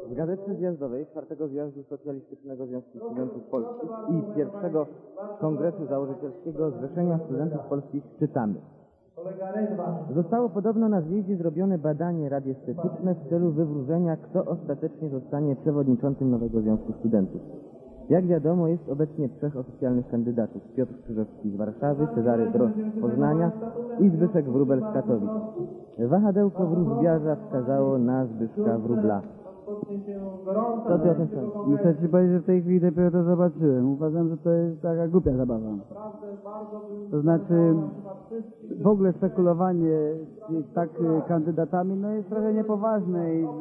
W Gazetce Zjazdowej 4. Zjazdu Socjalistycznego Związku Studentów Polskich i 1. Kongresu Założycielskiego Zrzeszenia Studentów Polskich czytamy: zostało podobno na zjeździe zrobione badanie radiestetyczne w celu wywróżenia, kto ostatecznie zostanie przewodniczącym nowego Związku Studentów. Jak wiadomo, jest obecnie 3 oficjalnych kandydatów: Piotr Krzyżowski z Warszawy, Cezary Drost z Poznania i Zbyszek Wróbel z Katowic. Wahadełko wróżbiarza wskazało na Zbyszka Wróbla. Co ty o tym sądzisz? Muszę ci powiedzieć, że w tej chwili dopiero to zobaczyłem. Uważam, że to jest taka głupia zabawa. To znaczy, w ogóle spekulowanie tak kandydatami no jest trochę niepoważne i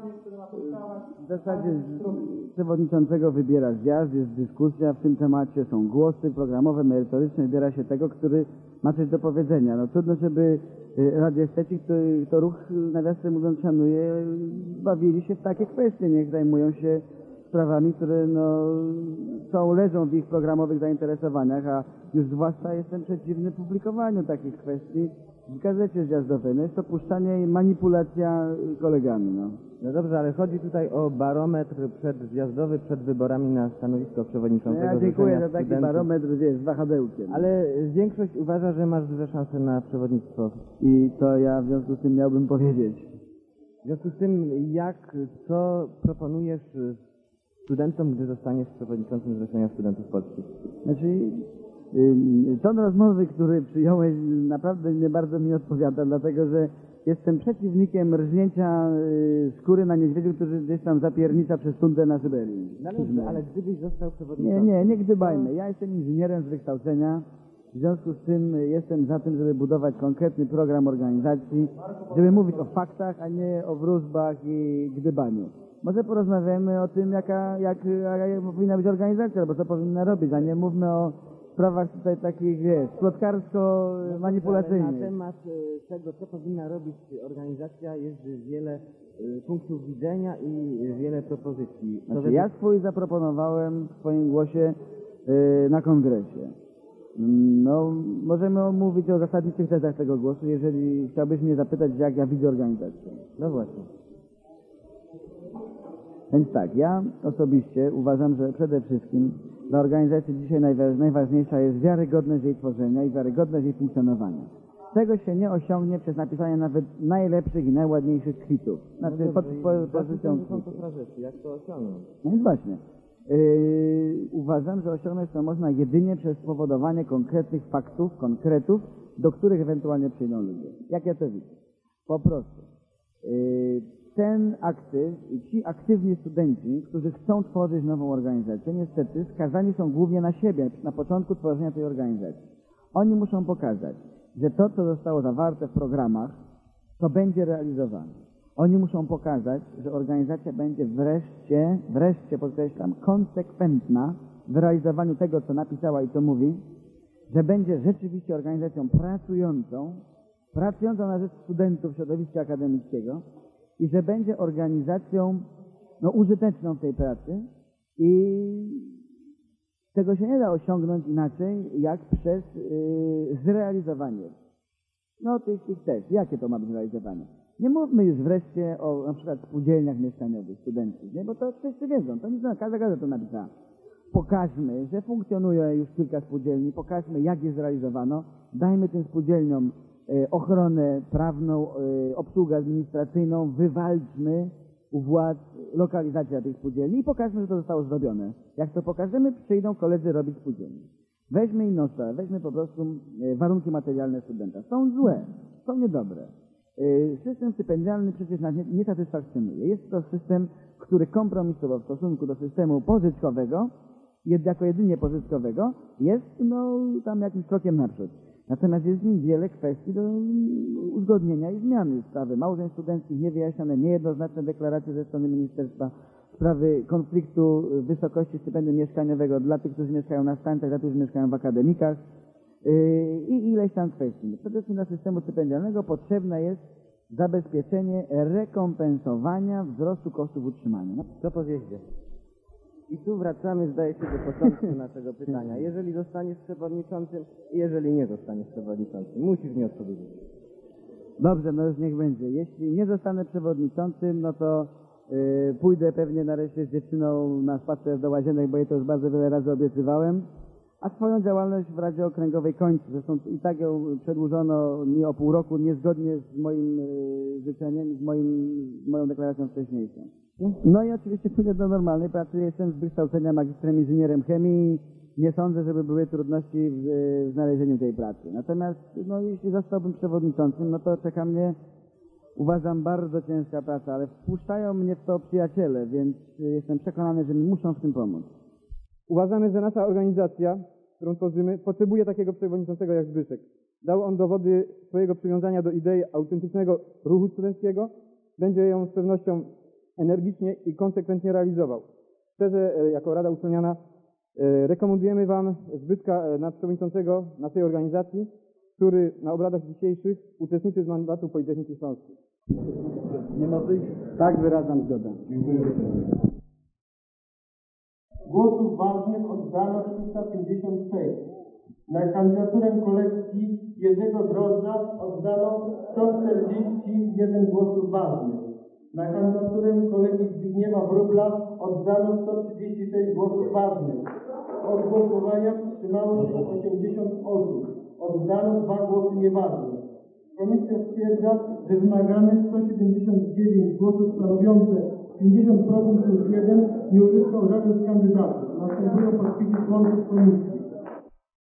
w zasadzie przewodniczącego wybiera zjazd, jest dyskusja w tym temacie, są głosy programowe, merytoryczne, wybiera się tego, który ma coś do powiedzenia. No trudno, żeby radiesteci, to ruch, nawiasem mówiąc, szanuje, bawili się w takie kwestie, niech zajmują się sprawami, które leżą w ich programowych zainteresowaniach, a już zwłaszcza jestem przeciwny publikowaniu takich kwestii w gazecie zjazdowej. No jest to puszczanie i manipulacja kolegami. No dobrze, ale chodzi tutaj o barometr przedzjazdowy przed wyborami na stanowisko przewodniczącego. Ja dziękuję za taki studentów. barometr, z wahadełkiem. Ale większość uważa, że masz duże szanse na przewodnictwo. I to ja w związku z tym miałbym powiedzieć. W związku z tym, co proponujesz studentom, gdy zostaniesz przewodniczącym Zrzeszenia Studentów Polskich? Znaczy, ton rozmowy, który przyjąłeś, naprawdę nie bardzo mi odpowiada, dlatego że jestem przeciwnikiem rżnięcia skóry na niedźwiedziu, który gdzieś tam zapiernicza przez tundrę na Syberii. Ale gdybyś został przewodniczącym... Nie gdybajmy. Ja jestem inżynierem z wykształcenia, w związku z tym jestem za tym, żeby budować konkretny program organizacji, żeby mówić o faktach, a nie o wróżbach i gdybaniu. Może porozmawiamy o tym, jaka powinna być organizacja, albo co powinna robić, a nie mówmy o sprawach tutaj takich, plotkarsko-manipulacyjnych. Na temat tego, co powinna robić organizacja, jest wiele punktów widzenia i wiele propozycji. Znaczy, ja swój zaproponowałem w swoim głosie na kongresie. Możemy mówić o zasadniczych tezach tego głosu, jeżeli chciałbyś mnie zapytać, jak ja widzę organizację. No właśnie. Więc tak, ja osobiście uważam, że przede wszystkim dla organizacji dzisiaj najważniejsza jest wiarygodność jej tworzenia i wiarygodność jej funkcjonowania. Tego się nie osiągnie przez napisanie nawet najlepszych i najładniejszych kwitów. Znaczy pod pozycją kwitów. Jak to osiągnąć? No więc właśnie. Uważam, że osiągnąć to można jedynie przez spowodowanie konkretnych faktów, konkretów, do których ewentualnie przyjdą ludzie. Jak ja to widzę? Po prostu. Ten aktyw i ci aktywni studenci, którzy chcą tworzyć nową organizację, niestety skazani są głównie na siebie na początku tworzenia tej organizacji. Oni muszą pokazać, że to, co zostało zawarte w programach, to będzie realizowane. Oni muszą pokazać, że organizacja będzie wreszcie podkreślam, konsekwentna w realizowaniu tego, co napisała i co mówi, że będzie rzeczywiście organizacją pracującą na rzecz studentów środowiska akademickiego i że będzie organizacją użyteczną w tej pracy i tego się nie da osiągnąć inaczej, jak przez zrealizowanie tych tez. Jakie to ma być realizowanie? Nie mówmy już wreszcie o na przykład spółdzielniach mieszkaniowych studenckich, nie? Bo to wszyscy wiedzą, to nic, każda gazeta to napisała. Pokażmy, że funkcjonuje już kilka spółdzielni, pokażmy, jak je zrealizowano, dajmy tym spółdzielniom ochronę prawną, obsługę administracyjną, wywalczmy u władz lokalizację tych spółdzielni i pokażmy, że to zostało zrobione. Jak to pokażemy, przyjdą koledzy robić spółdzielnie. Weźmy inną sprawę, weźmy po prostu warunki materialne studenta. Są złe, są niedobre. System stypendialny przecież nas nie satysfakcjonuje. Jest to system, który kompromisowo w stosunku do systemu pożyczkowego, jako jedynie pożyczkowego, jest tam jakimś krokiem naprzód. Natomiast jest w nim wiele kwestii do uzgodnienia i zmiany. Sprawy małżeństw studenckich niewyjaśnione, niejednoznaczne deklaracje ze strony ministerstwa, sprawy konfliktu wysokości stypendium mieszkaniowego dla tych, którzy mieszkają na stancjach, dla tych, którzy mieszkają w akademikach i ileś tam kwestii. Przede wszystkim dla systemu stypendialnego potrzebne jest zabezpieczenie rekompensowania wzrostu kosztów utrzymania. Co po zjeździe? I tu wracamy, zdaje się, do początku naszego pytania. Jeżeli zostaniesz przewodniczącym i jeżeli nie zostaniesz przewodniczącym, musisz mi odpowiedzieć. Dobrze, już niech będzie. Jeśli nie zostanę przewodniczącym, to Pójdę pewnie nareszcie z dziewczyną na spacer do Łazienek, bo jej to już bardzo wiele razy obiecywałem. A swoją działalność w Radzie Okręgowej kończę. Zresztą i tak ją przedłużono mi o pół roku, niezgodnie z moim życzeniem, z moją deklaracją wcześniejszą. No i oczywiście pójdę do normalnej pracy. Jestem z wykształcenia magistrem inżynierem chemii. Nie sądzę, żeby były trudności w znalezieniu tej pracy. Natomiast no, jeśli zostałbym przewodniczącym, no to czeka mnie, uważam, bardzo ciężka praca, ale wpuszczają mnie w to przyjaciele, więc jestem przekonany, że mi muszą w tym pomóc. Uważamy, że nasza organizacja, którą tworzymy, potrzebuje takiego przewodniczącego jak Zbyszek. Dał on dowody swojego przywiązania do idei autentycznego ruchu studenckiego. Będzie ją z pewnością energicznie i konsekwentnie realizował. Szczerze, jako Rada Uczelniana rekomendujemy Wam Zbyszka na przewodniczącego naszej organizacji, który na obradach dzisiejszych uczestniczy z mandatu Politechniki Śląskiej. Nie ma wyjść? Tak, wyrażam zgodę. Głosów ważnych oddano 356. Na kandydaturę kolekcji Jerzego Drożdża oddano 141 głosów ważnych. Na kandydaturę kolegi Zbigniewa Wróbla oddano 136 głosów ważnych. Od głosowania wstrzymało się 80 osób. Oddano 2 głosy nieważne. Komisja stwierdza, że wymagane 179 głosów stanowiące 50% plus 1 nie uzyskał żaden z kandydatów. Następują podpisy członków komisji.